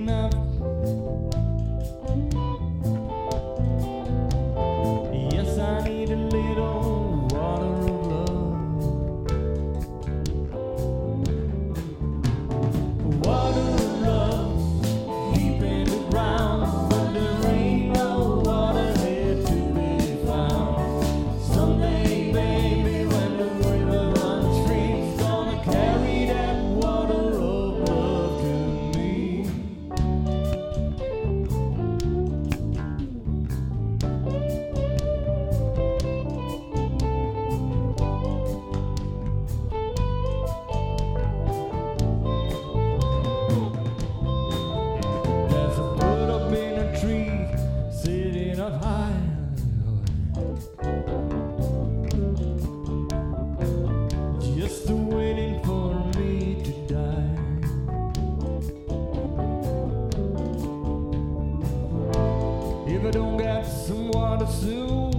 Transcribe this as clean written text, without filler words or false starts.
enough. Yes, I need a little water of love. Water of love, deep in the ground, but there ain't no water here to be found. Someday, baby, when the river runs free, it's gonna carry that water of love to me. There's a bird up in a tree, sitting up high, just waiting for me to die. If I don't get some water soon,